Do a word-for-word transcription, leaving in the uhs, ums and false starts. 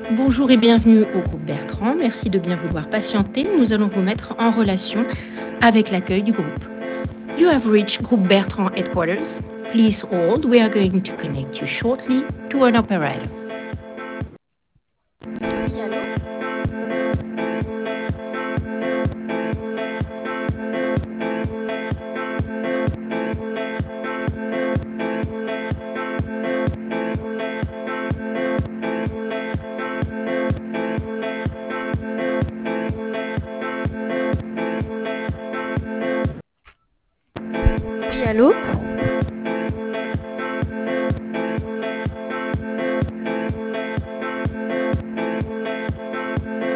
Bonjour et bienvenue au groupe Bertrand. Merci de bien vouloir patienter. Nous allons vous mettre en relation avec l'accueil du groupe. You have reached Groupe Bertrand headquarters. Please hold. We are going to connect you shortly to an operator. Oui, allô? Oui, allô?